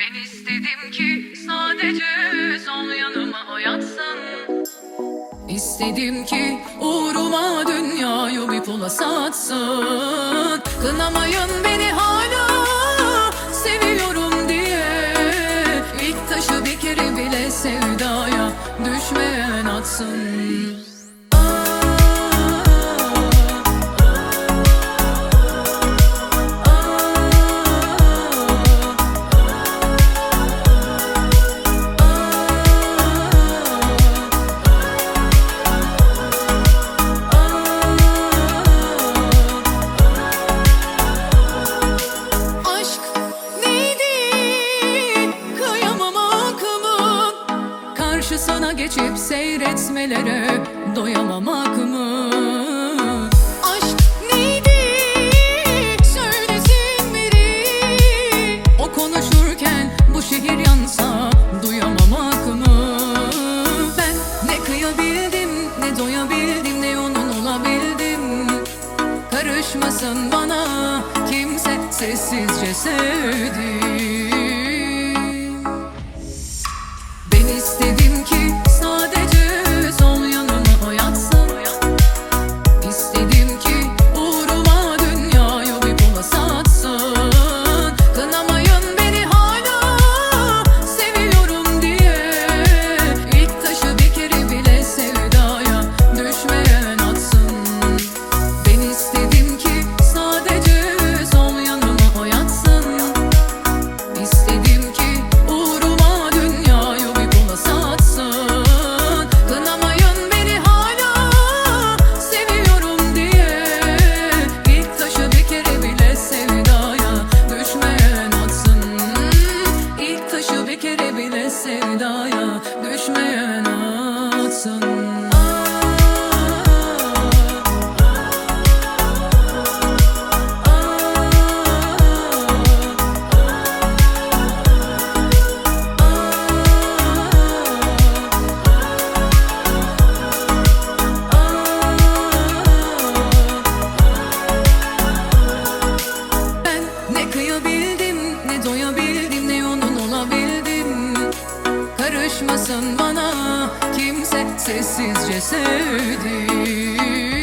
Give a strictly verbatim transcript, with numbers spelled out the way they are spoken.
Ben istedim ki sadece sol yanıma o yatsın. İstedim ki uğruma dünyayı bir pula satsın. Kınamayın beni hala seviyorum diye. İlk taşı bir kere bile sevdaya düşmeyen atsın. Karşısına geçip seyretmelere doyamamak mı? Aşk neydi? Söylesin biri. O konuşurken bu şehir yansa duyamamak mı? Ben ne kıyabildim, ne doyabildim, ne onun olabildim. Karışmasın bana kimse, sessizce sevdi. İstedim ki sadece sol yanıma o yatsın. İstedim ki uğruma dünyayı bir pula satsın. Kınamayın beni hala seviyorum diye. İlk taşı bir kere bile sevdaya düşmeyen atsın. Ben istedim ki sadece sol yanıma o yatsın. İstedim ki uğruma dünyayı kınamayın beni hala seviyorum diye. İlk taşı bir kere bile sevdaya düşmeyen atsın. İlk taşı bir kere bile sevdaya düşmeyen atsın. Ne doyabildim, ne onun olabildim. Karışmasın bana kimse, sessizce sevdi.